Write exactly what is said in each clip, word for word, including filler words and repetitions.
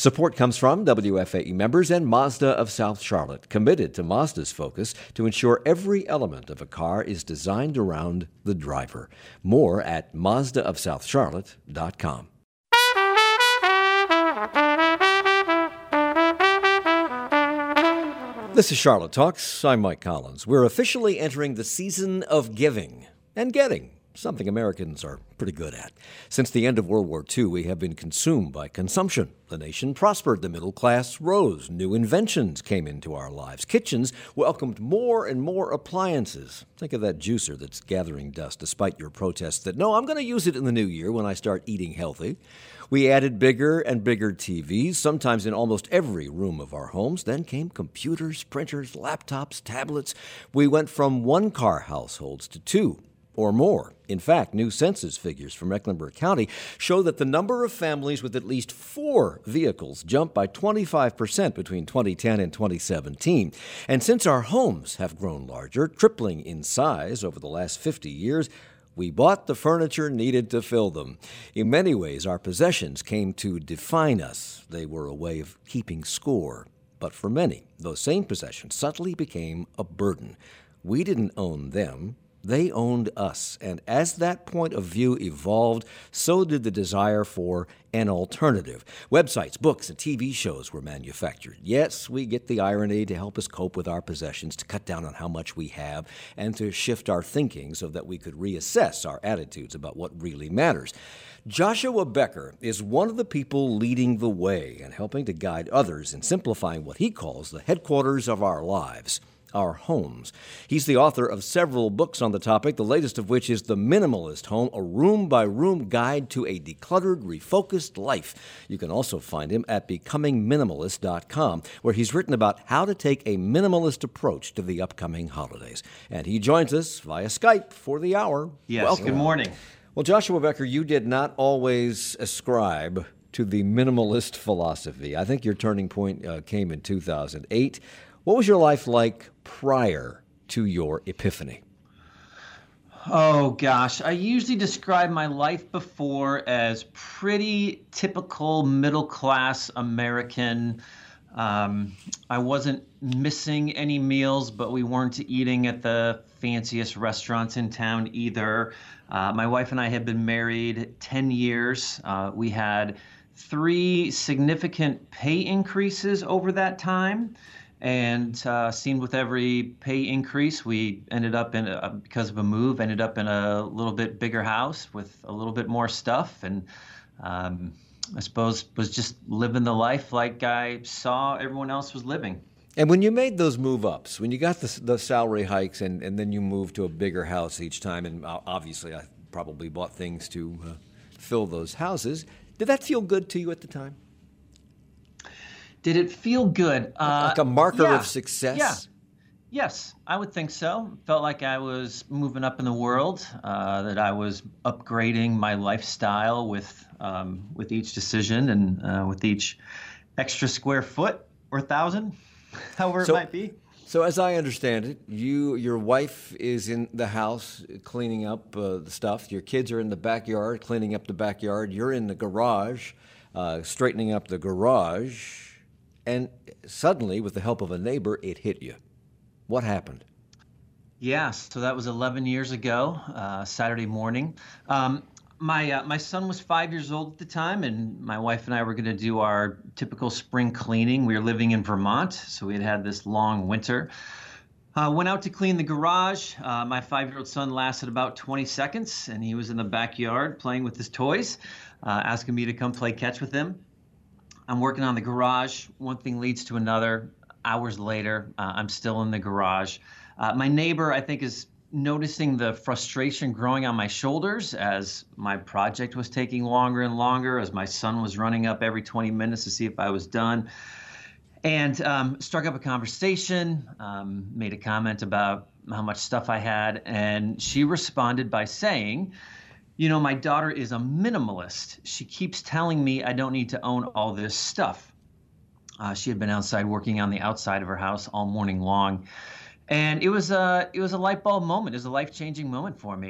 Support comes from W F A E members and Mazda of South Charlotte, committed to Mazda's focus to ensure every element of a car is designed around the driver. More at Mazda of South Charlotte dot com. This is Charlotte Talks. I'm Mike Collins. We're officially entering the season of giving and getting, something Americans are pretty good at. Since the end of World War Two, we have been consumed by consumption. The nation prospered, the middle class rose, new inventions came into our lives. Kitchens welcomed more and more appliances. Think of that juicer that's gathering dust despite your protests that, no, I'm going to use it in the new year when I start eating healthy. We added bigger and bigger T Vs, sometimes in almost every room of our homes. Then came computers, printers, laptops, tablets. We went from one-car households to two or more. In fact, new census figures from Mecklenburg County show that the number of families with at least four vehicles jumped by twenty-five percent between twenty ten and twenty seventeen. And since our homes have grown larger, tripling in size over the last fifty years, we bought the furniture needed to fill them. In many ways, our possessions came to define us. They were a way of keeping score. But for many, those same possessions subtly became a burden. We didn't own them. They owned us, and as that point of view evolved, so did the desire for an alternative. Websites, books, and T V shows were manufactured. Yes, we get the irony to help us cope with our possessions, to cut down on how much we have, and to shift our thinking so that we could reassess our attitudes about what really matters. Joshua Becker is one of the people leading the way and helping to guide others in simplifying what he calls the headquarters of our lives, our homes. He's the author of several books on the topic, the latest of which is The Minimalist Home, a room-by-room guide to a decluttered, refocused life. You can also find him at becoming minimalist dot com, where he's written about how to take a minimalist approach to the upcoming holidays. And he joins us via Skype for the hour. Yes, welcome. Good morning. Well, Joshua Becker, you did not always ascribe to the minimalist philosophy. I think your turning point uh, came in two thousand eight. What was your life like prior to your epiphany? Oh, gosh. I usually describe my life before as pretty typical middle-class American. Um, I wasn't missing any meals, but we weren't eating at the fanciest restaurants in town either. Uh, my wife and I had been married ten years. Uh, we had three significant pay increases over that time. And uh, seemed with every pay increase, we ended up in, a, because of a move, ended up in a little bit bigger house with a little bit more stuff. And um, I suppose was just living the life like I saw everyone else was living. And when you made those move-ups, when you got the, the salary hikes and, and then you moved to a bigger house each time, and obviously I probably bought things to uh, fill those houses, did that feel good to you at the time? Did it feel good? Uh, like a marker yeah, of success? Yeah. Yes, I would think so. Felt like I was moving up in the world, uh, that I was upgrading my lifestyle with um, with each decision and uh, with each extra square foot or thousand, however so, it might be. So as I understand it, you, your wife is in the house cleaning up uh, the stuff. Your kids are in the backyard cleaning up the backyard. You're in the garage uh, straightening up the garage. And suddenly, with the help of a neighbor, it hit you. What happened? Yeah, so that was eleven years ago, uh, Saturday morning. Um, my uh, my son was five years old at the time, and my wife and I were going to do our typical spring cleaning. We were living in Vermont, so we had had this long winter. Uh, went out to clean the garage. Uh, my five-year-old son lasted about twenty seconds, and he was in the backyard playing with his toys, uh, asking me to come play catch with him. I'm working on the garage. One thing leads to another. Hours later, uh, I'm still in the garage. Uh, my neighbor, I think, is noticing the frustration growing on my shoulders as my project was taking longer and longer, as my son was running up every twenty minutes to see if I was done. And um, struck up a conversation, um, made a comment about how much stuff I had, and she responded by saying, you know, my daughter is a minimalist. She keeps telling me I don't need to own all this stuff. Uh, she had been outside working on the outside of her house all morning long. And it was a, it was a light bulb moment. It was a life-changing moment for me. I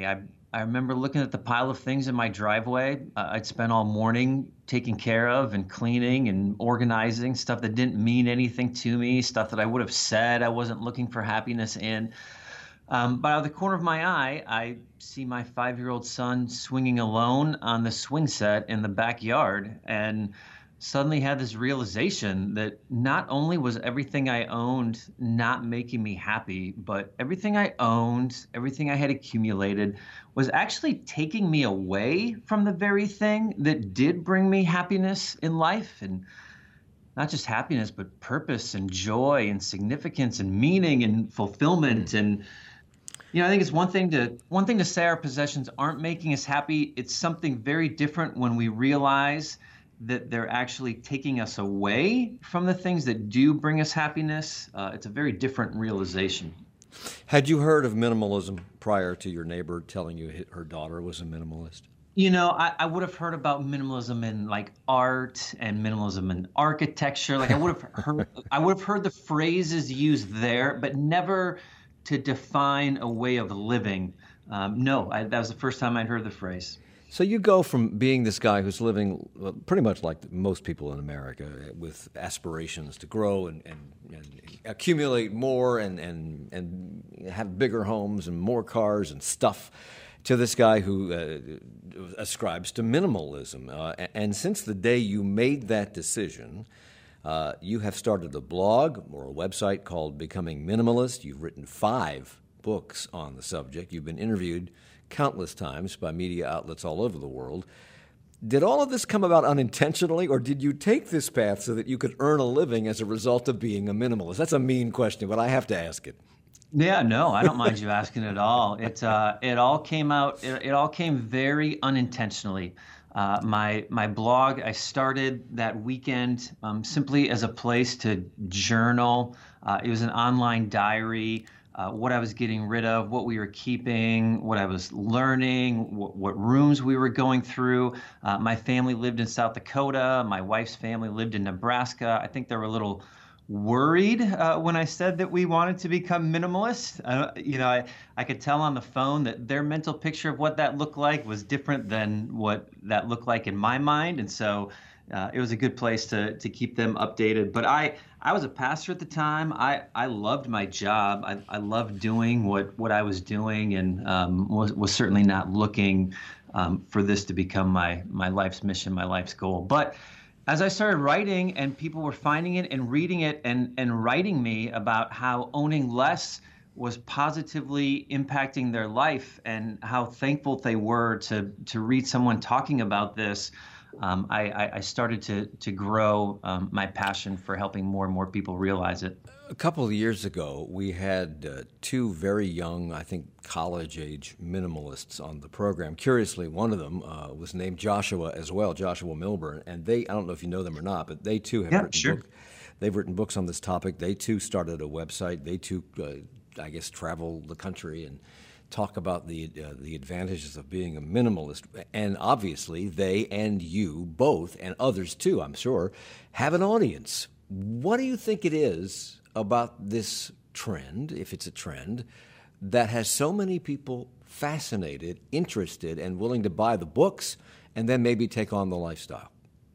I remember looking at the pile of things in my driveway uh, I'd spent all morning taking care of and cleaning and organizing, stuff that didn't mean anything to me, stuff that I would have said I wasn't looking for happiness in. Um, but out of the corner of my eye, I see my five-year-old son swinging alone on the swing set in the backyard, and suddenly had this realization that not only was everything I owned not making me happy, but everything I owned, everything I had accumulated was actually taking me away from the very thing that did bring me happiness in life. And not just happiness, but purpose and joy and significance and meaning and fulfillment. Mm. And you know, I think it's one thing to one thing to say our possessions aren't making us happy. It's something very different when we realize that they're actually taking us away from the things that do bring us happiness. Uh, it's a very different realization. Had you heard of minimalism prior to your neighbor telling you her daughter was a minimalist? You know, I, I would have heard about minimalism in like art and minimalism in architecture. Like I would have heard, I would have heard the phrases used there, but never to define a way of living. Um, no, I, that was the first time I'd heard the phrase. So you go from being this guy who's living well, pretty much like most people in America with aspirations to grow and, and, and accumulate more and, and, and have bigger homes and more cars and stuff, to this guy who uh, ascribes to minimalism. Uh, and since the day you made that decision, uh, you have started a blog or a website called Becoming Minimalist. You've written five books on the subject. You've been interviewed countless times by media outlets all over the world. Did all of this come about unintentionally, or did you take this path so that you could earn a living as a result of being a minimalist? That's a mean question, but I have to ask it. Yeah, no, I don't mind you asking at all. It uh, it all came out. It, it all came very unintentionally. Uh, my my blog, I started that weekend um, simply as a place to journal. Uh, it was an online diary. Uh, what I was getting rid of, what we were keeping, what I was learning, what, what rooms we were going through. Uh, my family lived in South Dakota. My wife's family lived in Nebraska. I think they were a little worried uh, when I said that we wanted to become minimalist. Uh, you know, I, I could tell on the phone that their mental picture of what that looked like was different than what that looked like in my mind. And so uh, it was a good place to to keep them updated. But I, I was a pastor at the time. I, I loved my job. I, I loved doing what, what I was doing, and um, was, was certainly not looking um, for this to become my, my life's mission, my life's goal. But as I started writing and people were finding it and reading it and, and writing me about how owning less was positively impacting their life and how thankful they were to, to read someone talking about this, um, I, I started to, to grow um, my passion for helping more and more people realize it. A couple of years ago, we had uh, two very young, I think college-age minimalists on the program. Curiously, one of them uh, was named Joshua as well, Joshua Milburn, and they, I don't know if you know them or not, but they too have yeah, written sure. book, they've written books on this topic. They too started a website. They too, uh, I guess, travel the country and talk about the uh, the advantages of being a minimalist. And obviously, they and you both, and others too, I'm sure, have an audience. What do you think it is about this trend, if it's a trend, that has so many people fascinated, interested, and willing to buy the books and then maybe take on the lifestyle?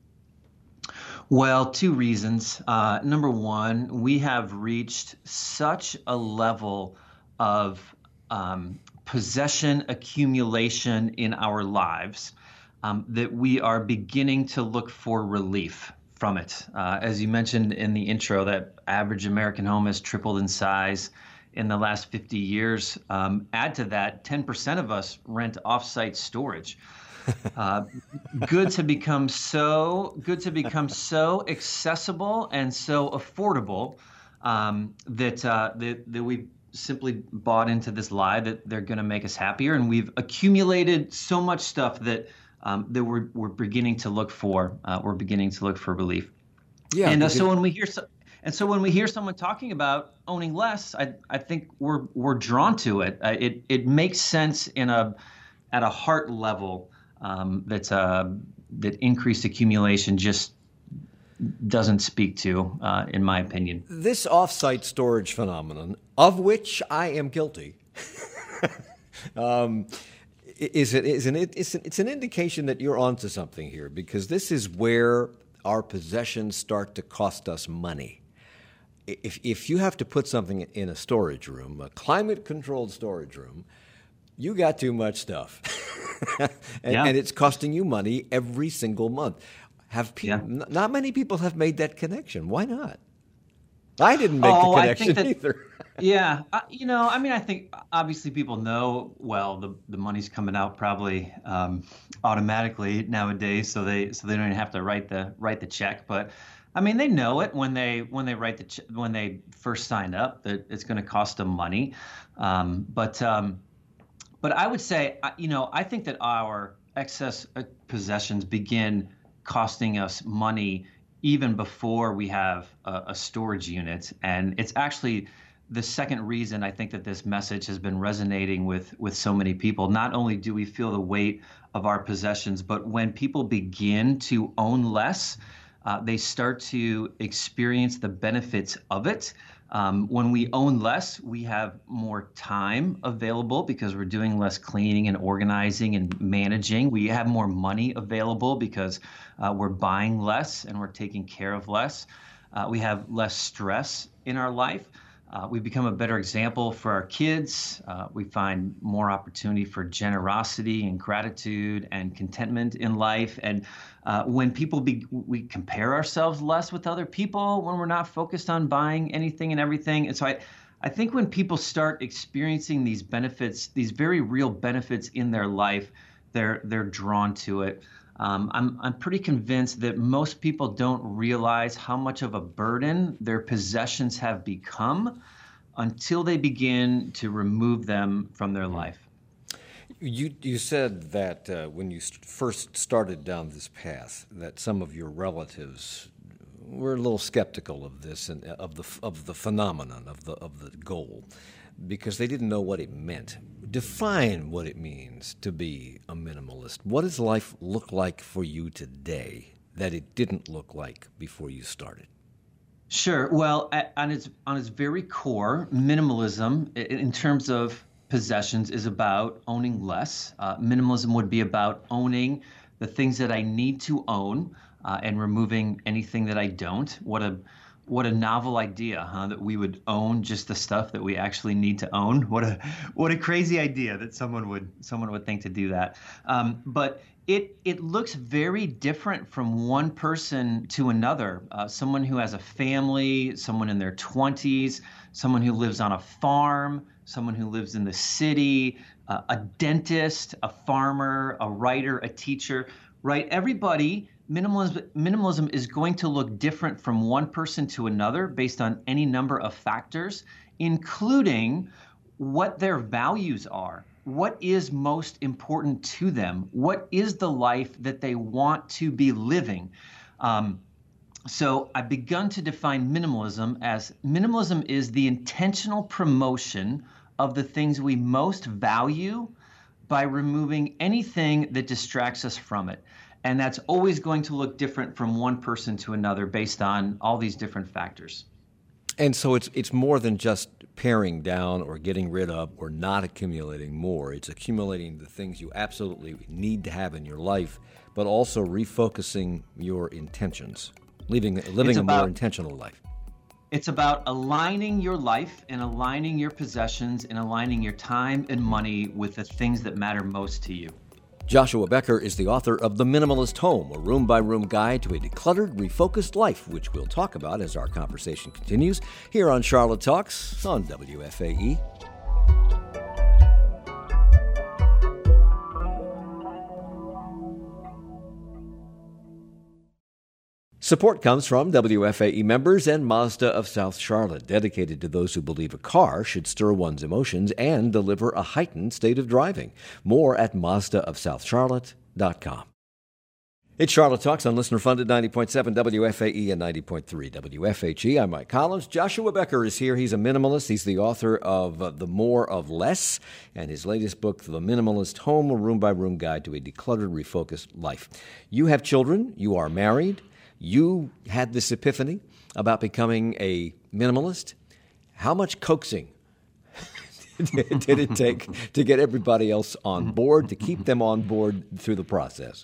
Well, two reasons. Uh, number one, we have reached such a level of um, possession accumulation in our lives um, that we are beginning to look for relief from it. Uh, as you mentioned in the intro, that average American home has tripled in size in the last fifty years. Um, add to that, ten percent of us rent off-site storage. Uh, goods have become so goods have become so accessible and so affordable um, that, uh, that that we simply bought into this lie that they're going to make us happier, and we've accumulated so much stuff that um, that we're we're beginning to look for uh, we're beginning to look for relief. Yeah, and uh, so when we hear so, and so when we hear someone talking about owning less, I I think we're we're drawn to it. Uh, it it makes sense in a at a heart level um, that uh, that increased accumulation just doesn't speak to, uh, in my opinion. This off-site storage phenomenon, of which I am guilty, um, Is it, is it, it's, an, it's an indication that you're onto something here, because this is where our possessions start to cost us money. If, if you have to put something in a storage room, a climate-controlled storage room, you got too much stuff. and, yeah. and it's costing you money every single month. Have pe- yeah. n- Not many people have made that connection. Why not? I didn't make oh, the connection I think that, either. yeah, uh, you know, I mean, I think obviously people know, well, the, the money's coming out probably um, automatically nowadays, so they so they don't even have to write the write the check. But I mean, they know it when they when they write the ch- when they first sign up that it's going to cost them money. Um, but um, but I would say, you know, I think that our excess possessions begin costing us money even before we have a, a storage unit. And it's actually the second reason I think that this message has been resonating with, with so many people. Not only do we feel the weight of our possessions, but when people begin to own less, uh, they start to experience the benefits of it. Um, when we own less, we have more time available because we're doing less cleaning and organizing and managing. We have more money available because uh, we're buying less and we're taking care of less. Uh, we have less stress in our life. Uh, we become a better example for our kids. Uh, we find more opportunity for generosity and gratitude and contentment in life. And uh, when people be, we compare ourselves less with other people, when we're not focused on buying anything and everything. And so I, I think when people start experiencing these benefits, these very real benefits in their life, they're they're drawn to it. Um, I'm I'm pretty convinced that most people don't realize how much of a burden their possessions have become until they begin to remove them from their life. You you said that uh, when you st- first started down this path, that some of your relatives were a little skeptical of this and of the of the phenomenon of the of the goal, because they didn't know what it meant. Define what it means to be a minimalist. What does life look like for you today that it didn't look like before you started? Sure. Well, at, on its on its very core, minimalism, in terms of possessions, is about owning less. Uh, minimalism would be about owning the things that I need to own uh, and removing anything that I don't. What a What a novel idea, huh? That we would own just the stuff that we actually need to own. What a what a crazy idea that someone would someone would think to do that. Um, but it it looks very different from one person to another. Uh, someone who has a family, someone in their twenties, someone who lives on a farm, someone who lives in the city, uh, a dentist, a farmer, a writer, a teacher, right? Everybody. Minimalism, minimalism is going to look different from one person to another based on any number of factors, including what their values are. What is most important to them? What is the life that they want to be living? Um, so I've begun to define minimalism as minimalism is the intentional promotion of the things we most value by removing anything that distracts us from it. And that's always going to look different from one person to another based on all these different factors. And so it's it's more than just paring down or getting rid of or not accumulating more. It's accumulating the things you absolutely need to have in your life, but also refocusing your intentions, living, living a about, more intentional life. It's about aligning your life and aligning your possessions and aligning your time and money with the things that matter most to you. Joshua Becker is the author of The Minimalist Home, a room-by-room guide to a decluttered, refocused life, which we'll talk about as our conversation continues here on Charlotte Talks on W F A E. Support comes from W F A E members and Mazda of South Charlotte, dedicated to those who believe a car should stir one's emotions and deliver a heightened state of driving. More at Mazda of South Charlotte dot com. It's Charlotte Talks on listener-funded ninety point seven W F A E and ninety point three W F H E. I'm Mike Collins. Joshua Becker is here. He's a minimalist. He's the author of uh, The More of Less and his latest book, The Minimalist Home, a room-by-room guide to a decluttered, refocused life. You have children. You are married. You had this epiphany about becoming a minimalist. How much coaxing did it take to get everybody else on board, to keep them on board through the process?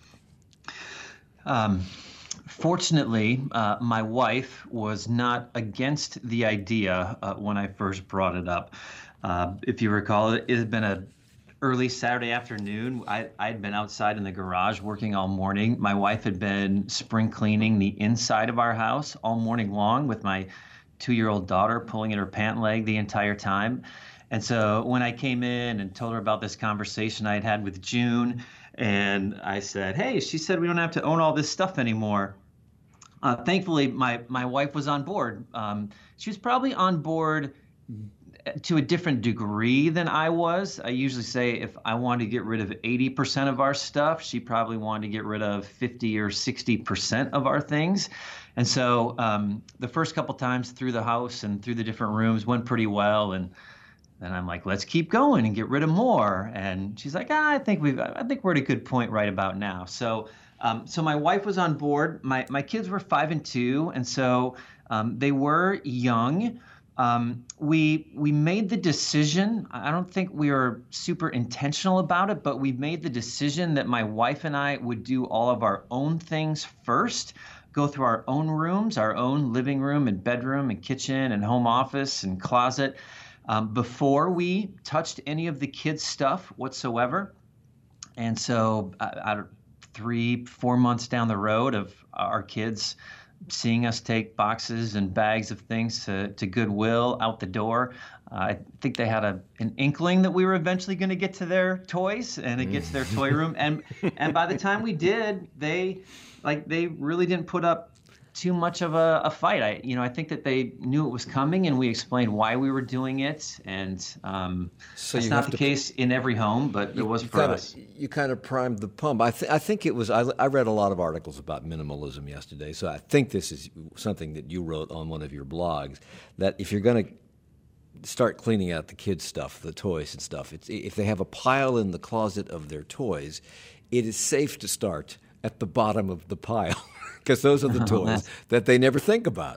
Um, fortunately, uh, my wife was not against the idea uh, when I first brought it up. Uh, if you recall, it, it had been a early Saturday afternoon. I had been outside in the garage working all morning. My wife had been spring cleaning the inside of our house all morning long with my two-year-old daughter pulling at her pant leg the entire time. And so when I came in and told her about this conversation I had had with June, and I said, hey, she said we don't have to own all this stuff anymore. Uh, thankfully, my, my wife was on board. Um, she was probably on board to a different degree than I was. I usually say if I wanted to get rid of eighty percent of our stuff, she probably wanted to get rid of fifty or sixty percent of our things. And so um, the first couple times through the house and through the different rooms went pretty well. And then I'm like, let's keep going and get rid of more. And she's like, ah, I think we've, I think we're at a good point right about now. So, um, so my wife was on board. My my kids were five and two, and so um, they were young. Um, we we made the decision. I don't think we were super intentional about it, but we made the decision that my wife and I would do all of our own things first, go through our own rooms, our own living room and bedroom and kitchen and home office and closet, um, before we touched any of the kids' stuff whatsoever. And so, uh, three, four months down the road of our kids seeing us take boxes and bags of things to, to Goodwill out the door, uh, I think they had a an inkling that we were eventually going to get to their toys and it gets their toy room. And and by the time we did, they like they really didn't put up too much of a, a fight. I you know I think that they knew it was coming, and we explained why we were doing it. And um, so that's not the case in every home, but it was for kinda, us. You kind of primed the pump. I, th- I think it was. I, I read a lot of articles about minimalism yesterday, so I think this is something that you wrote on one of your blogs. That if you're going to start cleaning out the kids' stuff, the toys and stuff, it's, if they have a pile in the closet of their toys, it is safe to start at the bottom of the pile. Because those are the toys that they never think about.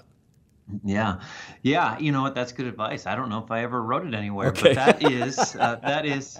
Yeah, yeah. You know what? That's good advice. I don't know if I ever wrote it anywhere, okay. but that is uh, that is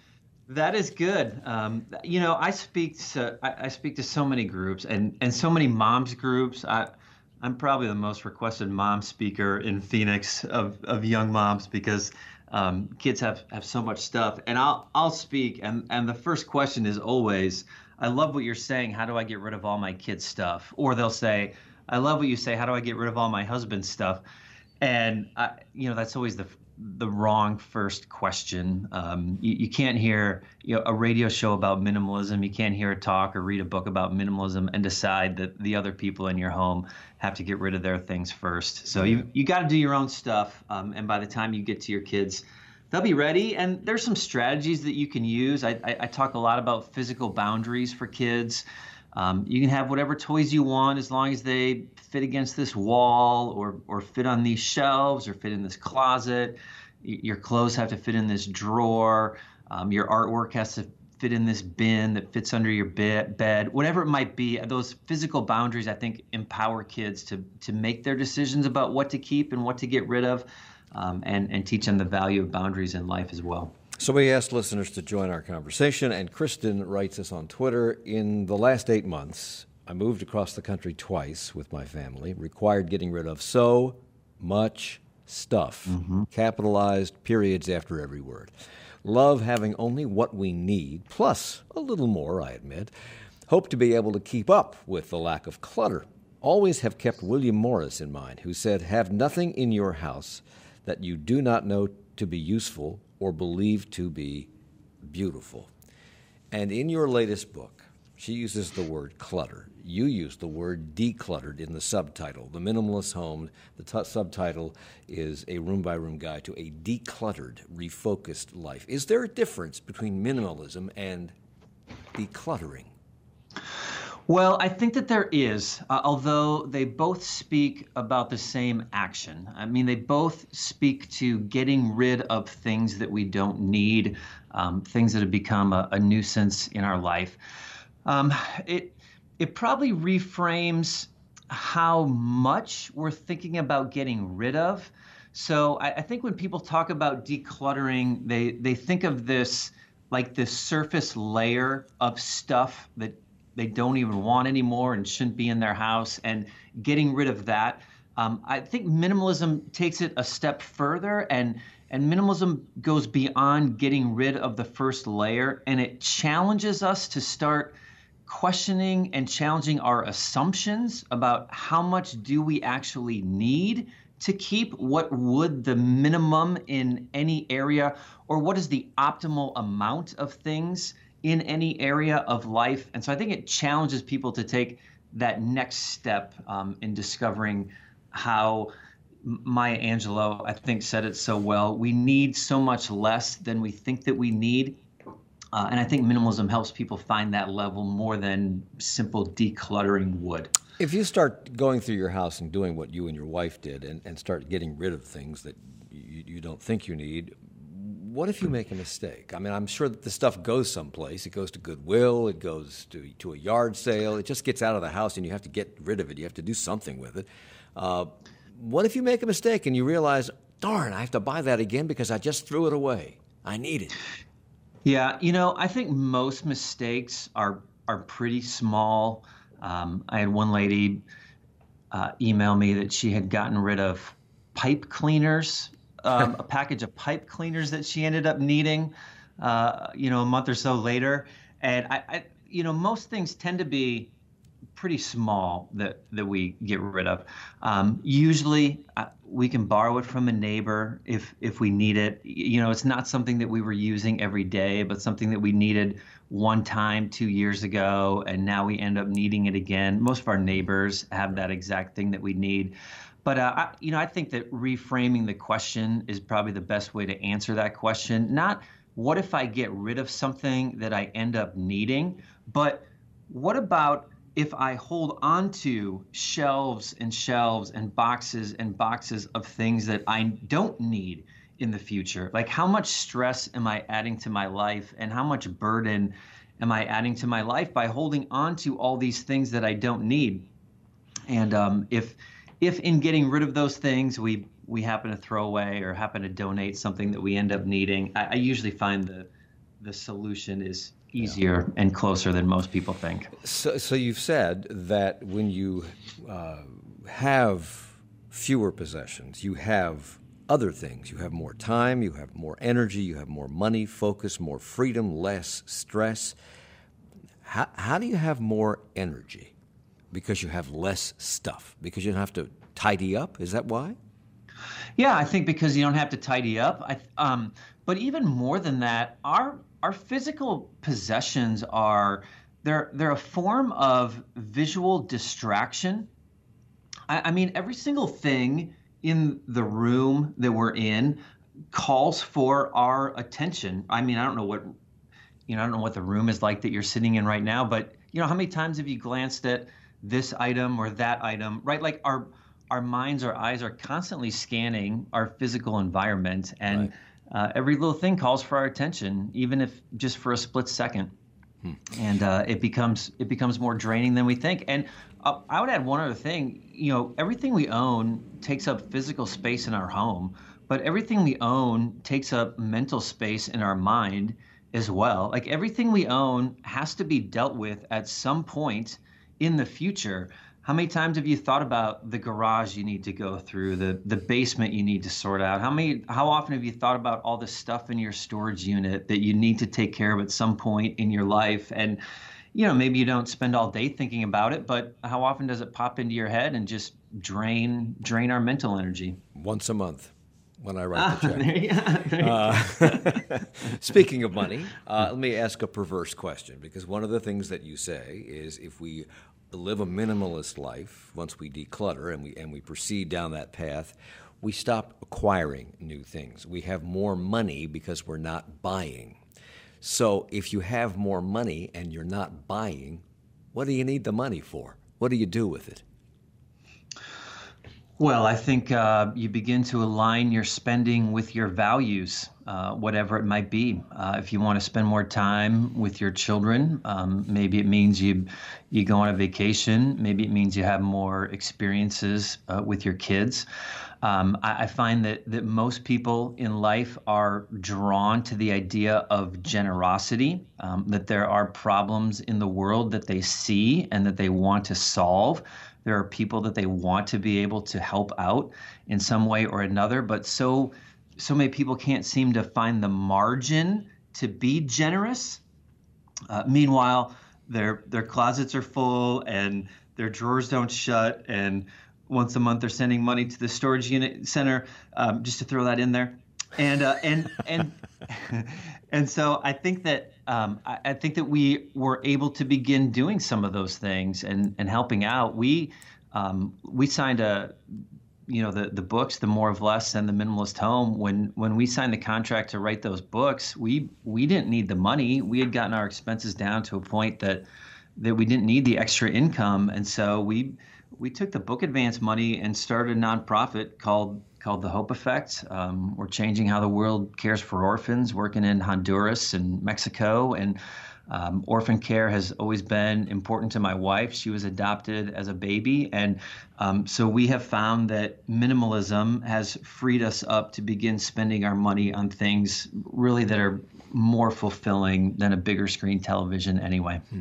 that is good. Um, you know, I speak to I, I speak to so many groups and and so many moms groups. I, I'm probably the most requested mom speaker in Phoenix of of young moms because um, kids have have so much stuff. And I'll I'll speak, and and the first question is always, I love what you're saying. How do I get rid of all my kids' stuff? Or they'll say, I love what you say. How do I get rid of all my husband's stuff? And, I, you know, that's always the the wrong first question. Um, you, you can't hear you know, a radio show about minimalism. You can't hear a talk or read a book about minimalism and decide that the other people in your home have to get rid of their things first. So you, you got to do your own stuff. Um, and by the time you get to your kids, they'll be ready. And there's some strategies that you can use. I, I, I talk a lot about physical boundaries for kids. Um, you can have whatever toys you want as long as they fit against this wall or or fit on these shelves or fit in this closet. Y- your clothes have to fit in this drawer. Um, your artwork has to fit in this bin that fits under your bed, bed. Whatever it might be, those physical boundaries, I think, empower kids to to make their decisions about what to keep and what to get rid of. Um, and, and teach them the value of boundaries in life as well. So we asked listeners to join our conversation, and Kristen writes us on Twitter, in the last eight months, I moved across the country twice with my family, required getting rid of so much stuff, mm-hmm. capitalized periods after every word. Love having only what we need, plus a little more, I admit. Hope to be able to keep up with the lack of clutter. Always have kept William Morris in mind, who said, have nothing in your house that you do not know to be useful or believe to be beautiful. And in your latest book, she uses the word clutter. You use the word decluttered in the subtitle. The Minimalist Home, the t- subtitle is A Room-by-Room Guide to a Decluttered, Refocused Life. Is there a difference between minimalism and decluttering? Well, I think that there is, uh, although they both speak about the same action. I mean, they both speak to getting rid of things that we don't need, um, things that have become a, a nuisance in our life. Um, it it probably reframes how much we're thinking about getting rid of So I, I think when people talk about decluttering, they they think of this like this surface layer of stuff that they don't even want anymore and shouldn't be in their house, and getting rid of that. Um, I think minimalism takes it a step further, and and minimalism goes beyond getting rid of the first layer, and it challenges us to start questioning and challenging our assumptions about how much do we actually need to keep, what would the minimum in any area, or what is the optimal amount of things in any area of life. And so I think it challenges people to take that next step um, in discovering how Maya Angelou, I think, said it so well. We need so much less than we think that we need. Uh, and I think minimalism helps people find that level more than simple decluttering would. If you start going through your house and doing what you and your wife did and, and start getting rid of things that you, you don't think you need, what if you make a mistake? I mean, I'm sure that the stuff goes someplace. It goes to Goodwill. It goes to, to a yard sale. It just gets out of the house and you have to get rid of it. You have to do something with it. Uh, what if you make a mistake and you realize, darn, I have to buy that again because I just threw it away. I need it. Yeah, you know, I think most mistakes are are pretty small. Um, I had one lady uh, email me that she had gotten rid of pipe cleaners, um, a package of pipe cleaners that she ended up needing, uh, you know, a month or so later. And I, I, you know, most things tend to be pretty small that that we get rid of. Um, usually, uh, we can borrow it from a neighbor if if we need it. You know, it's not something that we were using every day, but something that we needed one time two years ago, and now we end up needing it again. Most of our neighbors have that exact thing that we need. But uh, I, you know, I think that reframing the question is probably the best way to answer that question. Not what if I get rid of something that I end up needing, but what about if I hold on to shelves and shelves and boxes and boxes of things that I don't need in the future? Like, how much stress am I adding to my life, and how much burden am I adding to my life by holding on to all these things that I don't need? And um, if if in getting rid of those things we we happen to throw away or happen to donate something that we end up needing, I, I usually find the the solution is easier yeah. and closer than most people think. So, so you've said that when you uh, have fewer possessions, you have other things. You have more time, you have more energy, you have more money, focus, more freedom, less stress. How, how do you have more energy? Because you have less stuff, because you don't have to tidy up? Is that why? Yeah, I think because you don't have to tidy up. I, um, but even more than that, our Our physical possessions are, they're, they're a form of visual distraction. I, I mean, every single thing in the room that we're in calls for our attention. I mean, I don't know what, you know, I don't know what the room is like that you're sitting in right now, but, you know, how many times have you glanced at this item or that item, right? Like our, our minds, our eyes are constantly scanning our physical environment, and right. Uh, every little thing calls for our attention, even if just for a split second. Hmm. And uh, it becomes it becomes more draining than we think. And uh, I would add one other thing. You know, everything we own takes up physical space in our home, but everything we own takes up mental space in our mind as well. Like, everything we own has to be dealt with at some point in the future. How many times have you thought about the garage you need to go through, the the basement you need to sort out? How many, how often have you thought about all the stuff in your storage unit that you need to take care of at some point in your life? And, you know, maybe you don't spend all day thinking about it, but how often does it pop into your head and just drain drain our mental energy? Once a month, when I write ah, the check. There you, there you uh, speaking of money, uh, let me ask a perverse question, because one of the things that you say is if we live a minimalist life, once we declutter and we and we proceed down that path, we stop acquiring new things. We have more money because we're not buying. So if you have more money and you're not buying, what do you need the money for? What do you do with it? Well, I think uh, you begin to align your spending with your values, uh, whatever it might be. Uh, if you want to spend more time with your children, um, maybe it means you you go on a vacation. Maybe it means you have more experiences uh, with your kids. Um, I, I find that that most people in life are drawn to the idea of generosity, um, that there are problems in the world that they see and that they want to solve. There are people that they want to be able to help out in some way or another, but so so many people can't seem to find the margin to be generous. Uh, meanwhile, their their closets are full and their drawers don't shut, and once a month they're sending money to the storage unit center, um, just to throw that in there. And uh, and and and so I think that um, I, I think that we were able to begin doing some of those things and and helping out. We um, we signed a you know the the books, The More of Less and The Minimalist Home. When when we signed the contract to write those books, we we didn't need the money. We had gotten our expenses down to a point that that we didn't need the extra income, and so we we took the book advance money and started a nonprofit called called The Hope Effect. Um, we're changing how the world cares for orphans, working in Honduras and Mexico. And um, orphan care has always been important to my wife. She was adopted as a baby. And um, so we have found that minimalism has freed us up to begin spending our money on things really that are more fulfilling than a bigger screen television anyway. Hmm.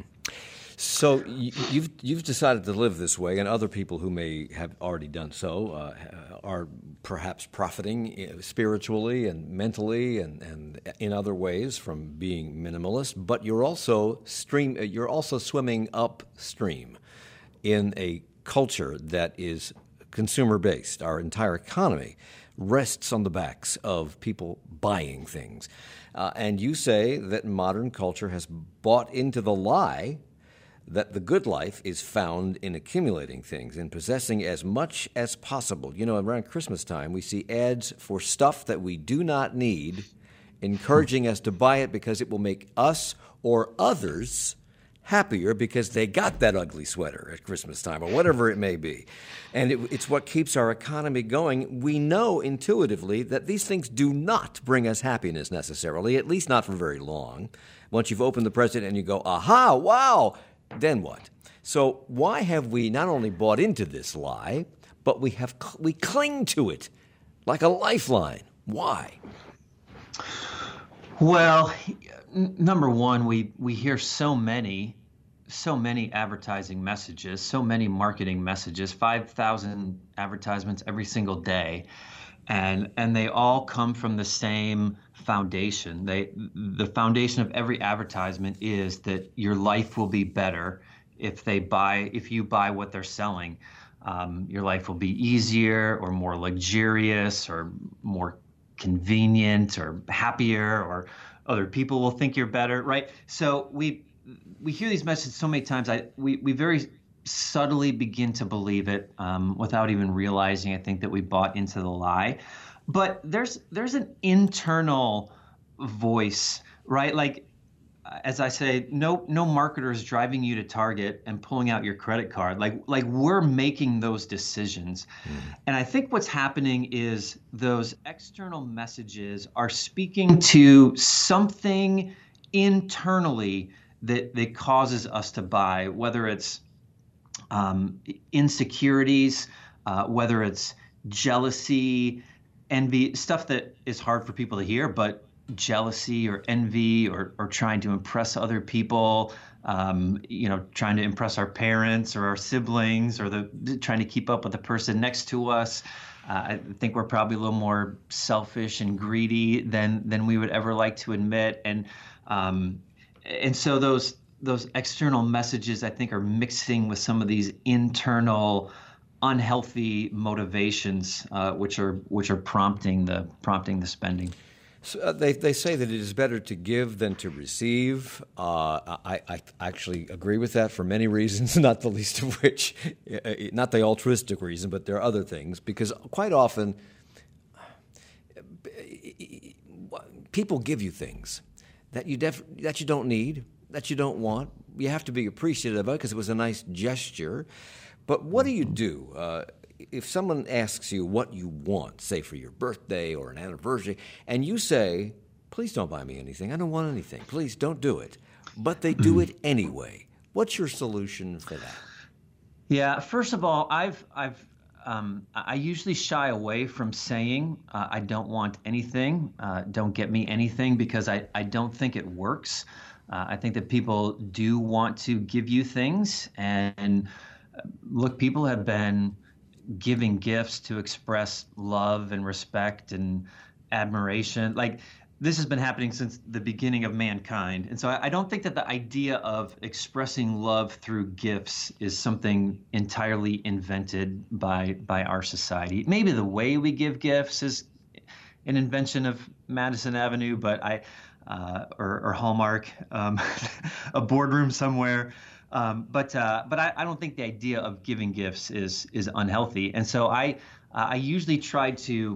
So you've you've decided to live this way, and other people who may have already done so uh, are perhaps profiting spiritually and mentally and, and in other ways from being minimalist. But you're also stream you're also swimming upstream in a culture that is consumer based. Our entire economy rests on the backs of people buying things, uh, and you say that modern culture has bought into the lie that the good life is found in accumulating things, in possessing as much as possible. You know, around Christmas time, we see ads for stuff that we do not need, encouraging us to buy it because it will make us or others happier because they got that ugly sweater at Christmas time or whatever it may be. And it, it's what keeps our economy going. We know intuitively that these things do not bring us happiness necessarily, at least not for very long. Once you've opened the present and you go, aha, wow, then what? So why have we not only bought into this lie, but we have we cling to it like a lifeline? Why? Well, n- number one, we we hear so many, so many advertising messages, so many marketing messages, five thousand advertisements every single day, and and they all come from the same foundation. They the foundation of every advertisement is that your life will be better if they buy if you buy what they're selling. Um, your life will be easier or more luxurious or more convenient or happier, or other people will think you're better, right? So we we hear these messages so many times. I we we very subtly begin to believe it um, without even realizing, I think, that we bought into the lie. But there's there's an internal voice, right? Like, as I say, no no marketer is driving you to Target and pulling out your credit card. Like like we're making those decisions. Mm. And I think what's happening is those external messages are speaking to something internally that that causes us to buy, whether it's um, insecurities, uh, whether it's jealousy, envy, stuff that is hard for people to hear, but jealousy or envy or, or trying to impress other people, um, you know, trying to impress our parents or our siblings, or the trying to keep up with the person next to us. Uh, I think we're probably a little more selfish and greedy than than we would ever like to admit. And um, and so those those external messages, I think, are mixing with some of these internal unhealthy motivations, uh, which are which are prompting the prompting the spending. So, uh, they they say that it is better to give than to receive. Uh, I, I actually agree with that for many reasons, not the least of which, not the altruistic reason, but there are other things. Because quite often, people give you things that you def- that you don't need, that you don't want. You have to be appreciative of it because it was a nice gesture. But what do you do? Uh, if someone asks you what you want, say for your birthday or an anniversary, and you say, please don't buy me anything, I don't want anything, please don't do it, but they do it anyway, what's your solution for that? Yeah, first of all, I've I've um, I usually shy away from saying uh, I don't want anything, uh, don't get me anything, because I, I don't think it works. Uh, I think that people do want to give you things, and, and look, people have been giving gifts to express love and respect and admiration. Like, this has been happening since the beginning of mankind. And so I, I don't think that the idea of expressing love through gifts is something entirely invented by by our society. Maybe the way we give gifts is an invention of Madison Avenue, but I uh, or, or Hallmark, um, a boardroom somewhere. Um, but uh, but I, I don't think the idea of giving gifts is is unhealthy. And so I uh, I usually try to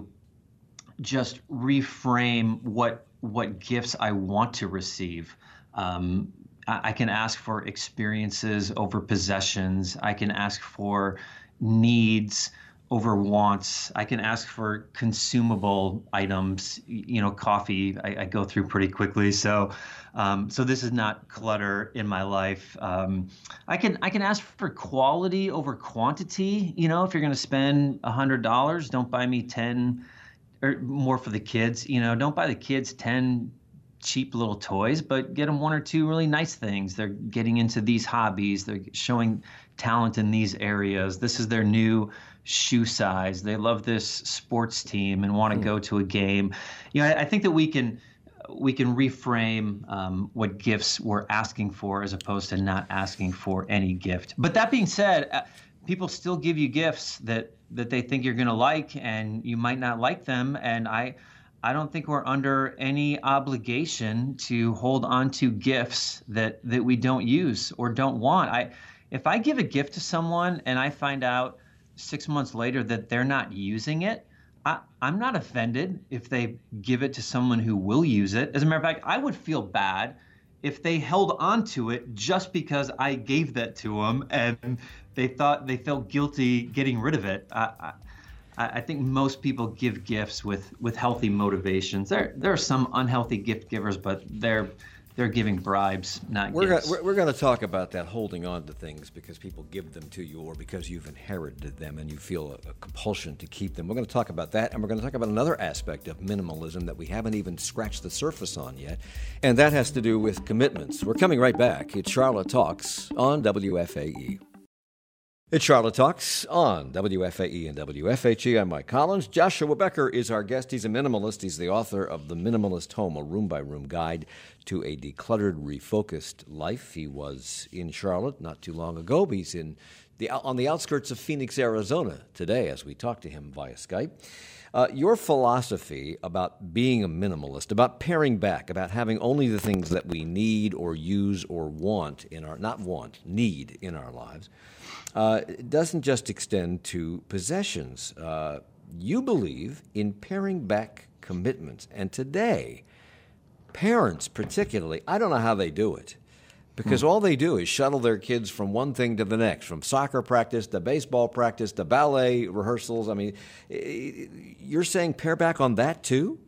just reframe what what gifts I want to receive. Um, I, I can ask for experiences over possessions. I can ask for needs over wants. I can ask for consumable items. You know, coffee I, I go through pretty quickly. So, um, so this is not clutter in my life. Um, I can I can ask for quality over quantity. You know, if you're going to spend a hundred dollars, don't buy me ten. Or more for the kids. You know, don't buy the kids ten cheap little toys, but get them one or two really nice things. They're getting into these hobbies. They're showing talent in these areas. This is their new shoe size. They love this sports team and want to mm. go to a game. You know, I, I think that we can we can reframe um, what gifts we're asking for as opposed to not asking for any gift. But that being said, uh, people still give you gifts that that they think you're going to like, and you might not like them. And I, I don't think we're under any obligation to hold on to gifts that, that we don't use or don't want. I, if I give a gift to someone and I find out six months later that they're not using it, I, I'm not offended if they give it to someone who will use it. As a matter of fact, I would feel bad if they held on to it just because I gave that to them and they thought they felt guilty getting rid of it. I, I, I think most people give gifts with, with healthy motivations. There there are some unhealthy gift givers, but they're they're giving bribes, not we're gifts. Gonna, we're, we're going to talk about that holding on to things because people give them to you or because you've inherited them and you feel a, a compulsion to keep them. We're going to talk about that, and we're going to talk about another aspect of minimalism that we haven't even scratched the surface on yet, and that has to do with commitments. We're coming right back. It's Charlotte Talks on W F A E. It's Charlotte Talks on W F A E and W F H E. I'm Mike Collins. Joshua Becker is our guest. He's a minimalist. He's the author of The Minimalist Home, a room-by-room guide to a decluttered, refocused life. He was in Charlotte not too long ago. He's in the on the outskirts of Phoenix, Arizona today as we talk to him via Skype. Uh, your philosophy about being a minimalist, about paring back, about having only the things that we need or use or want in our, not want, need in our lives, uh, doesn't just extend to possessions. Uh, you believe in paring back commitments. And today, parents particularly, I don't know how they do it. Because all they do is shuttle their kids from one thing to the next, from soccer practice to baseball practice to ballet rehearsals. I mean, you're saying pare back on that too?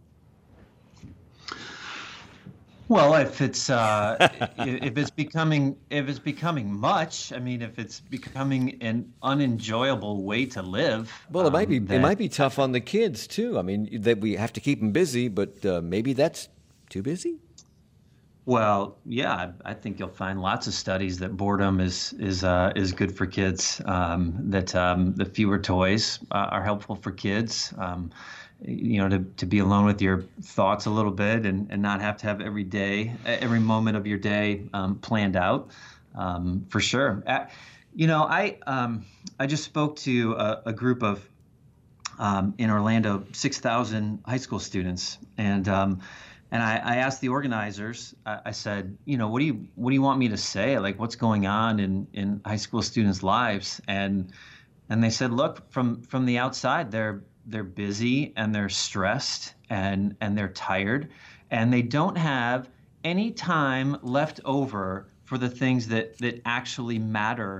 Well, if it's uh, if it's becoming if it's becoming much, I mean, if it's becoming an unenjoyable way to live. Well, it might be um, that, it might be tough on the kids too. I mean, that we have to keep them busy, but uh, maybe that's too busy. Well, yeah, I think you'll find lots of studies that boredom is is uh, is good for kids. Um, that um, the fewer toys uh, are helpful for kids. Um, you know, to, to be alone with your thoughts a little bit and, and not have to have every day, every moment of your day um, planned out. Um, for sure. Uh, you know, I um, I just spoke to a, a group of um, in Orlando, six thousand high school students, and um, And I, I asked the organizers, I, I said, you know, what do you what do you want me to say? Like, what's going on in, in high school students' lives? And and they said, look, from from the outside, they're they're busy and they're stressed and and they're tired, and they don't have any time left over for the things that that actually matter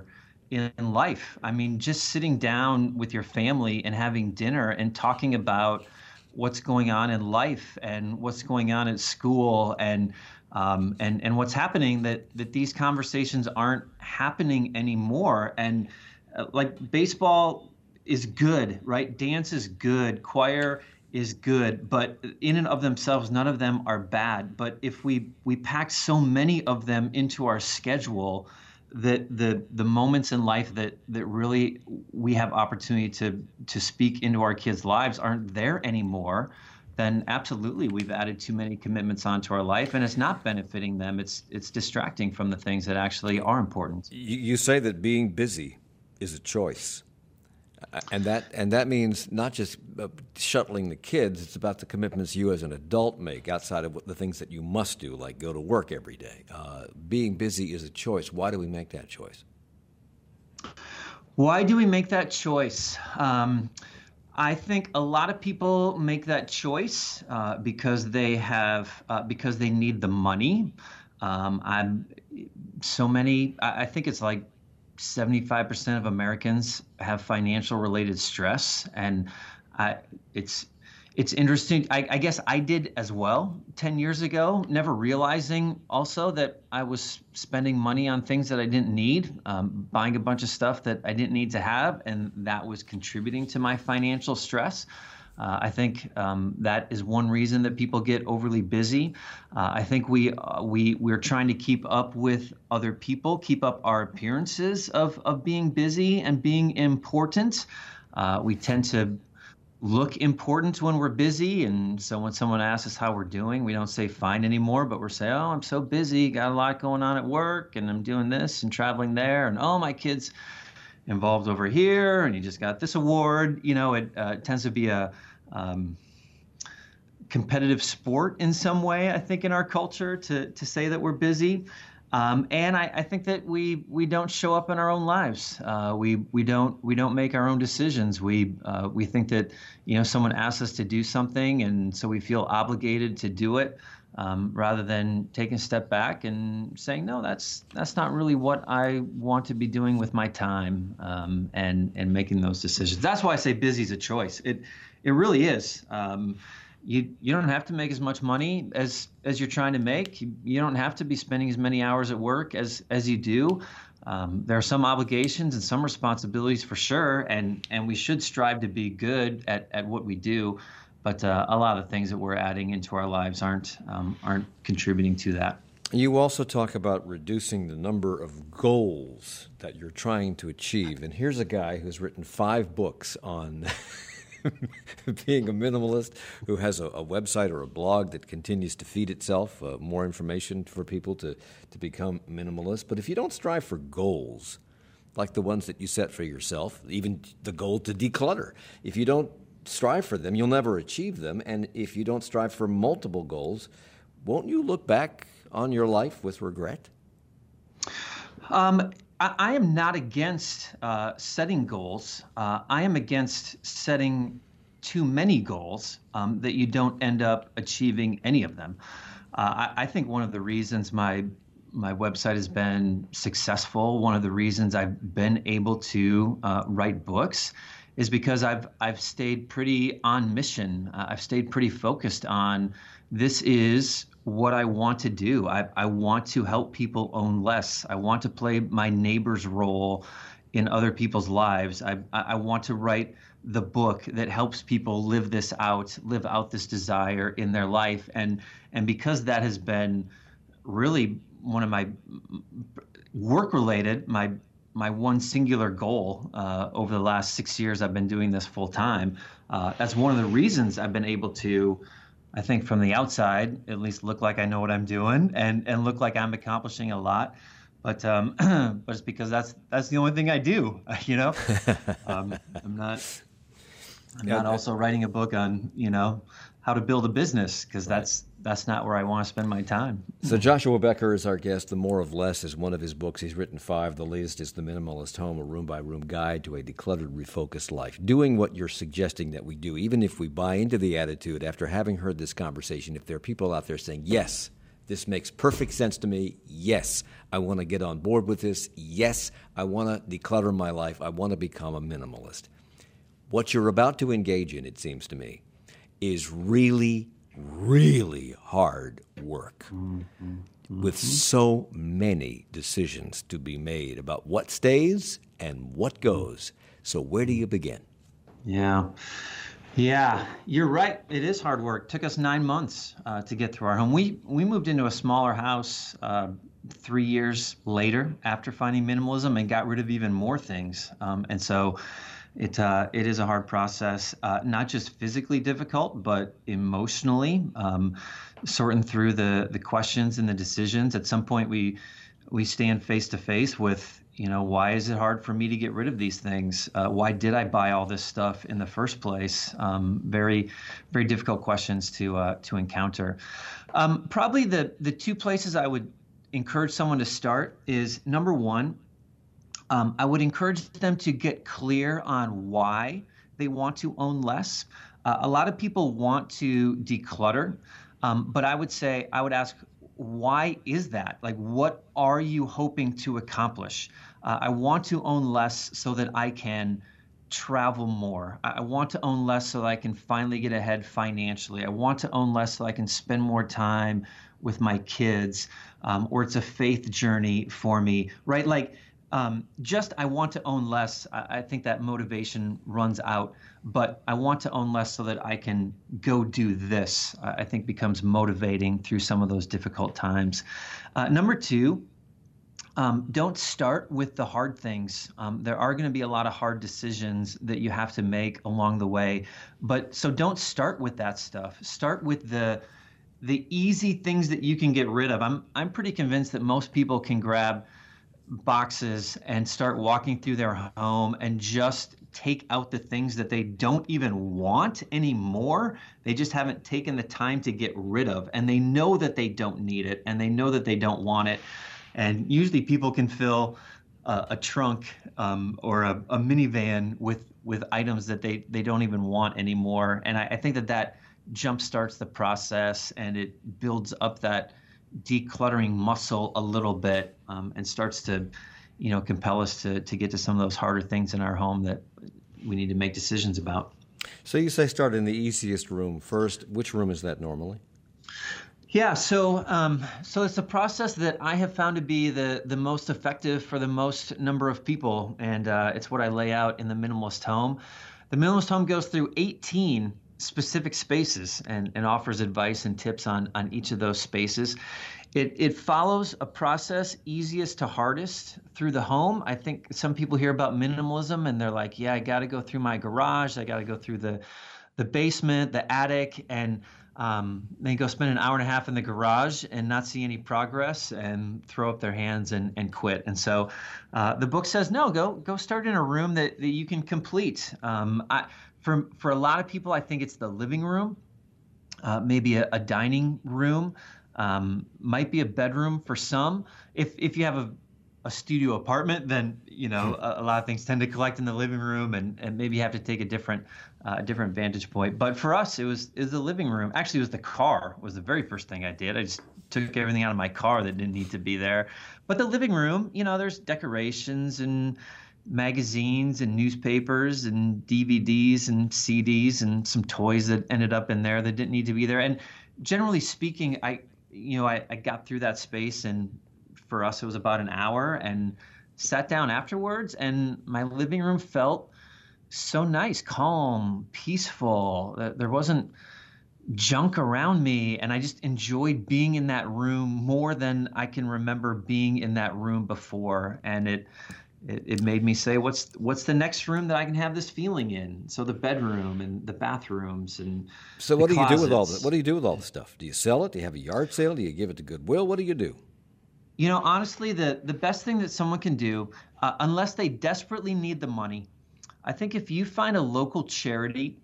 in life. I mean, just sitting down with your family and having dinner and talking about what's going on in life and what's going on at school and um, and and what's happening, that that these conversations aren't happening anymore. And uh, like baseball is good, right? Dance is good, choir is good, but in and of themselves, none of them are bad. But if we we pack so many of them into our schedule, that the the moments in life that that really we have opportunity to to speak into our kids' lives aren't there anymore, then absolutely we've added too many commitments onto our life, and it's not benefiting them. It's it's distracting from the things that actually are important. You, you say that being busy is a choice. And that and that means not just uh, shuttling the kids. It's about the commitments you as an adult make outside of what, the things that you must do, like go to work every day. Uh, being busy is a choice. Why do we make that choice? Why do we make that choice? Um, I think a lot of people make that choice uh, because they have uh, because they need the money. Um, I'm so many. I, I think it's like seventy-five percent of Americans have financial related stress, and I, it's it's interesting. I, I guess I did as well ten years ago, never realizing also that I was spending money on things that I didn't need, um, buying a bunch of stuff that I didn't need to have, and that was contributing to my financial stress. Uh, I think um, that is one reason that people get overly busy. Uh, I think we uh, we we're trying to keep up with other people, keep up our appearances of of being busy and being important. Uh, we tend to look important when we're busy, and so when someone asks us how we're doing, we don't say fine anymore, but we're saying, oh, I'm so busy, got a lot going on at work, and I'm doing this and traveling there, and oh, my kid's involved over here, and you just got this award. You know, it uh, tends to be a um, competitive sport in some way, I think, in our culture to to say that we're busy. Um, and I, I think that we we don't show up in our own lives. Uh, we we don't we don't make our own decisions. We uh, we think that you know someone asks us to do something, and so we feel obligated to do it, um, rather than taking a step back and saying, no, that's that's not really what I want to be doing with my time, um, and and making those decisions. That's why I say busy is a choice. It it really is. Um, You you don't have to make as much money as as you're trying to make. You, you don't have to be spending as many hours at work as as you do. Um, there are some obligations and some responsibilities for sure, and and we should strive to be good at, at what we do. But uh, a lot of things that we're adding into our lives aren't um, aren't contributing to that. You also talk about reducing the number of goals that you're trying to achieve. And here's a guy who's written five books on being a minimalist, who has a, a website or a blog that continues to feed itself uh, more information for people to, to become minimalist. But if you don't strive for goals, like the ones that you set for yourself, even the goal to declutter, if you don't strive for them, you'll never achieve them. And if you don't strive for multiple goals, won't you look back on your life with regret? Um, I, I am not against uh, setting goals. Uh, I am against setting too many goals um, that you don't end up achieving any of them. Uh, I, I think one of the reasons my my website has been successful, one of the reasons I've been able to uh, write books, is because I've I've stayed pretty on mission. Uh, I've stayed pretty focused on this is what I want to do. I, I want to help people own less. I want to play my neighbor's role in other people's lives. I, I want to write the book that helps people live this out, live out this desire in their life. And, and because that has been really one of my work-related, my my one singular goal uh, over the last six years I've been doing this full time, uh, that's one of the reasons I've been able to, I think from the outside, at least look like I know what I'm doing and, and look like I'm accomplishing a lot. But um, but it's because that's that's the only thing I do, you know. um, I'm not I'm yeah, not also writing a book on you know how to build a business, because right. that's that's not where I want to spend my time. So Joshua Becker is our guest. The More of Less is one of his books. He's written five. The latest is The Minimalist Home, a room-by-room guide to a decluttered, refocused life. Doing what you're suggesting that we do, even if we buy into the attitude after having heard this conversation, if there are people out there saying, yes, This makes perfect sense to me. Yes, I want to get on board with this. Yes, I want to declutter my life. I want to become a minimalist. What you're about to engage in, it seems to me, is really, really hard work mm-hmm. Mm-hmm. with so many decisions to be made about what stays and what goes. So where do you begin? Yeah. Yeah, you're right. It is hard work. It took us nine months uh, to get through our home. We we moved into a smaller house uh, three years later after finding minimalism and got rid of even more things. Um, and so it uh, it is a hard process, uh, not just physically difficult, but emotionally, um, sorting through the the questions and the decisions. At some point, we we stand face to face with, you know, why is it hard for me to get rid of these things? Uh, why did I buy all this stuff in the first place? Um, very, very difficult questions to uh, to encounter. Um, probably the the two places I would encourage someone to start is, number one, um, I would encourage them to get clear on why they want to own less. Uh, a lot of people want to declutter, um, but I would say, I would ask, why is that? Like, what are you hoping to accomplish? Uh, I want to own less so that I can travel more. I want to own less so that I can finally get ahead financially. I want to own less so I can spend more time with my kids, um, or it's a faith journey for me, right? Like, um, just I want to own less. I, I think that motivation runs out, but I want to own less so that I can go do this, uh, I think becomes motivating through some of those difficult times. Uh, number two, Um, don't start with the hard things. Um, there are going to be a lot of hard decisions that you have to make along the way, but so don't start with that stuff. Start with the the easy things that you can get rid of. I'm I'm pretty convinced that most people can grab boxes and start walking through their home and just take out the things that they don't even want anymore. They just haven't taken the time to get rid of, and they know that they don't need it, and they know that they don't want it. And usually people can fill uh, a trunk um, or a, a minivan with with items that they, they don't even want anymore. And I, I think that that jump starts the process, and it builds up that decluttering muscle a little bit, um, and starts to, you know, compel us to to get to some of those harder things in our home that we need to make decisions about. So you say start in the easiest room first. Which room is that normally? Yeah, so um, so it's a process that I have found to be the the most effective for the most number of people, and uh, it's what I lay out in the Minimalist Home. The Minimalist Home goes through eighteen specific spaces and, and offers advice and tips on on each of those spaces. It it follows a process easiest to hardest through the home. I think some people hear about minimalism and they're like, yeah, I got to go through my garage, I got to go through the the basement, the attic, and Um, they go spend an hour and a half in the garage and not see any progress and throw up their hands and, and quit. And so uh, the book says, no, go go start in a room that, that you can complete. Um, I, for, for a lot of people, I think it's the living room, uh, maybe a, a dining room, um, might be a bedroom for some. If, if you have a a studio apartment, then, you know, a, a lot of things tend to collect in the living room, and, and maybe you have to take a different uh, different vantage point. But for us, it was it was the living room. Actually, it was the car was the very first thing I did. I just took everything out of my car that didn't need to be there. But the living room, you know, there's decorations and magazines and newspapers and D V Ds and C Ds and some toys that ended up in there that didn't need to be there. And generally speaking, I, you know, I, I got through that space, and for us, it was about an hour, and sat down afterwards, and my living room felt so nice, calm, peaceful. There wasn't junk around me, and I just enjoyed being in that room more than I can remember being in that room before. And it it, it made me say, what's what's the next room that I can have this feeling in? So the bedroom and the bathrooms and so what the do you closets. do with all the what do you do with all the stuff? Do you sell it? Do you have a yard sale? Do you give it to Goodwill? What do you do? You know, honestly, the, the best thing that someone can do, uh, unless they desperately need the money, I think if you find a local charity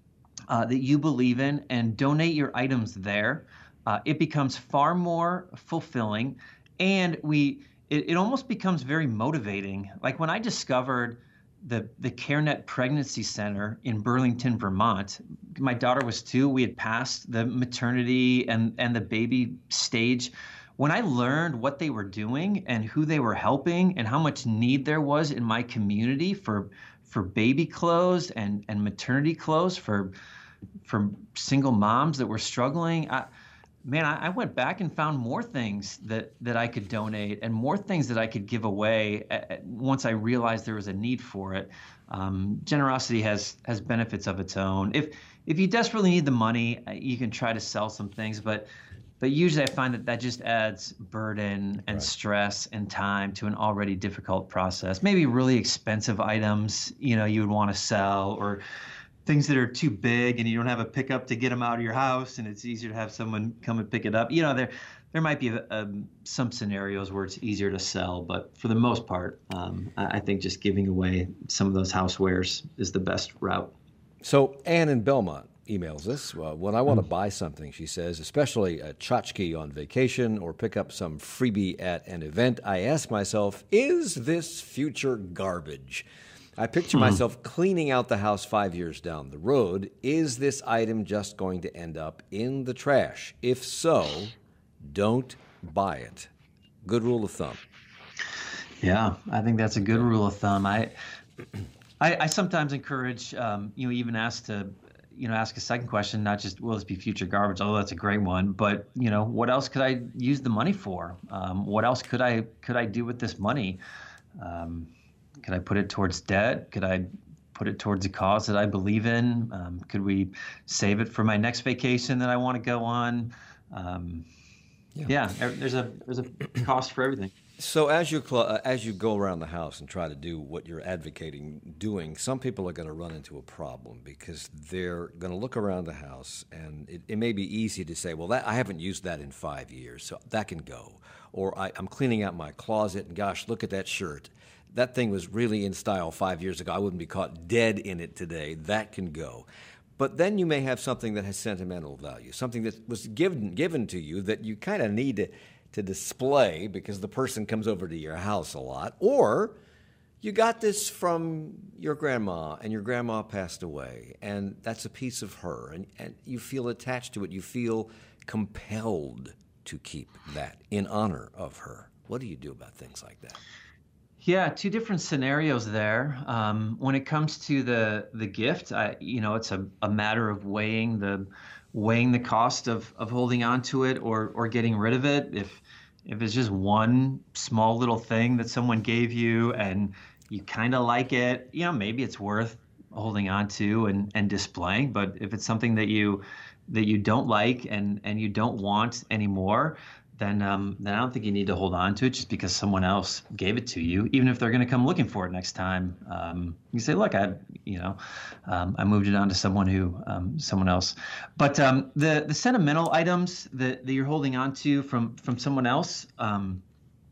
uh, that you believe in and donate your items there, uh, it becomes far more fulfilling, and we it, it almost becomes very motivating. Like when I discovered the the CareNet Pregnancy Center in Burlington, Vermont. My daughter was two. We had passed the maternity and and the baby stage. When I learned what they were doing and who they were helping and how much need there was in my community for for baby clothes and and maternity clothes for for single moms that were struggling, I, man, I, I went back and found more things that that I could donate and more things that I could give away at, at, once I realized there was a need for it. Um, generosity has has benefits of its own. If if you desperately need the money, you can try to sell some things, but but usually I find that that just adds burden and Right. stress and time to an already difficult process. Maybe really expensive items, you know, you would want to sell, or things that are too big and you don't have a pickup to get them out of your house, and it's easier to have someone come and pick it up. You know, there there might be um, some scenarios where it's easier to sell, but for the most part, um, I I think just giving away some of those housewares is the best route. So Ann in Belmont emails us. Uh, when I want to buy something, she says, especially a tchotchke on vacation or pick up some freebie at an event, I ask myself, is this future garbage? I picture Hmm. myself cleaning out the house five years down the road. Is this item just going to end up in the trash? If so, don't buy it. Good rule of thumb. Yeah, I think that's a good rule of thumb. I I, I sometimes encourage, um, you know, even ask to, you know, ask a second question, not just will this be future garbage? Although that's a great one, but you know, what else could I use the money for? Um, what else could I could I do with this money? Um, could I put it towards debt? Could I put it towards a cause that I believe in? Um, could we save it for my next vacation that I want to go on? Um, Yeah. yeah, there- there's a there's a cost for everything. So as you cl- uh, as you go around the house and try to do what you're advocating doing, some people are going to run into a problem because they're going to look around the house, and it, it may be easy to say, well, that, I haven't used that in five years, so that can go. Or I, I'm cleaning out my closet, and gosh, look at that shirt. That thing was really in style five years ago. I wouldn't be caught dead in it today. That can go. But then you may have something that has sentimental value, something that was given given to you that you kind of need to to display because the person comes over to your house a lot, or you got this from your grandma and your grandma passed away, and that's a piece of her, and, and you feel attached to it. You feel compelled to keep that in honor of her. What do you do about things like that? Yeah, two different scenarios there. Um, when it comes to the the gift, I, you know, it's a, a matter of weighing the weighing the cost of, of holding on to it or or getting rid of it. If if it's just one small little thing that someone gave you and you kind of like it, you know, maybe it's worth holding on to and, and displaying. But if it's something that you that you don't like and and you don't want anymore, then um, then I don't think you need to hold on to it just because someone else gave it to you. Even if they're going to come looking for it next time, um, you say, "Look, I, you know, um, I moved it on to someone who, um, someone else." But um, the the sentimental items that, that you're holding on to from from someone else. Um,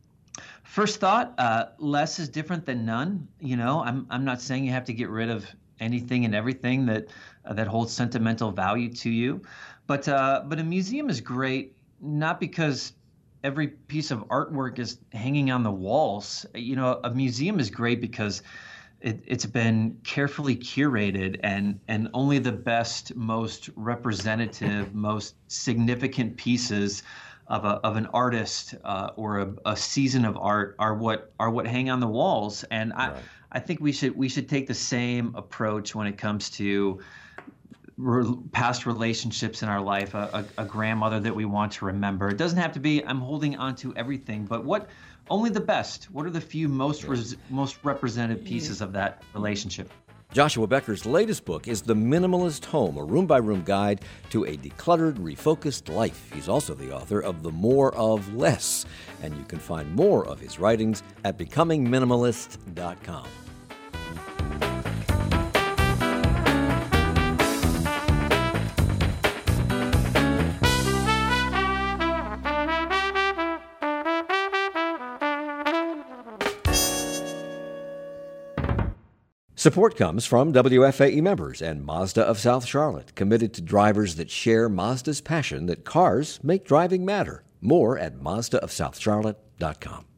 first thought, uh, less is different than none. You know, I'm I'm not saying you have to get rid of anything and everything that uh, that holds sentimental value to you, but uh, but a museum is great not because every piece of artwork is hanging on the walls. You know, a museum is great because it, it's been carefully curated, and and only the best, most representative, most significant pieces of a of an artist uh, or a, a season of art are what are what hang on the walls. And I Right. I think we should we should take the same approach when it comes to re- past relationships in our life, a, a, a grandmother that we want to remember. It doesn't have to be I'm holding on to everything, but what only the best. What are the few most res, most representative pieces of that relationship? Joshua Becker's latest book is The Minimalist Home, a room-by-room guide to a decluttered, refocused life. He's also the author of The More of Less, and you can find more of his writings at becoming minimalist dot com. Support comes from W F A E members and Mazda of South Charlotte, committed to drivers that share Mazda's passion that cars make driving matter. More at Mazda of South Charlotte dot com.